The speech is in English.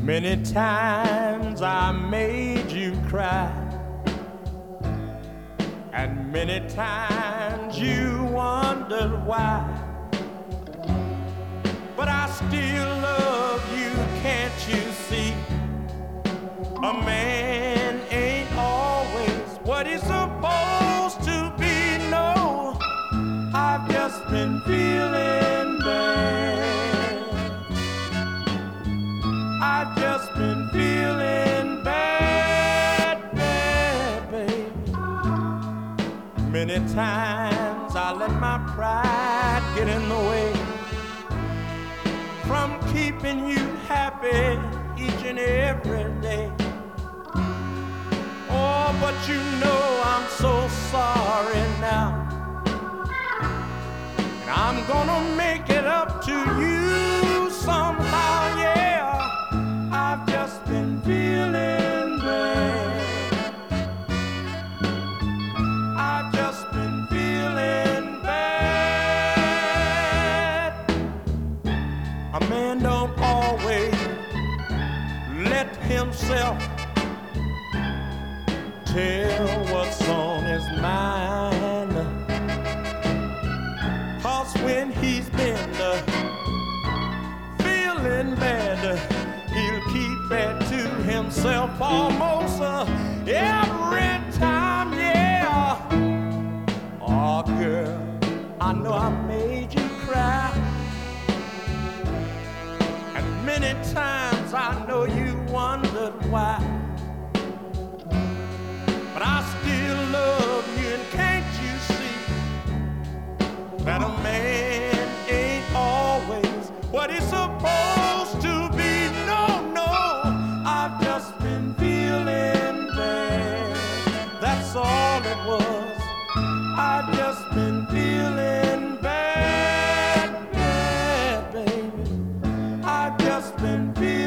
Many times I made you cry, and many times you wondered why. But I still love you, can't you see? A man ain't always what he's supposed to be. No, I've just been feeling bad. I've just been feeling bad, bad, baby. Many times I let my pride get in the way from keeping you happy each and every day. Oh, but you know I'm so sorry now, and I'm gonna make it up to you somehow, yeah. I've just been feeling bad. I've just been feeling bad. A man don't always let himself tell what's on his mind, 'cause when he's been feeling bad, he'll keep it to himself almost every time, yeah. Oh, girl, I know I made you cry, and many times I know you wondered why. But I still love you, and can't you see that a man ain't always what he's supposed to be? No, no, I've just been feeling bad. That's all it was. I've just been feeling bad, bad, baby. I've just been feeling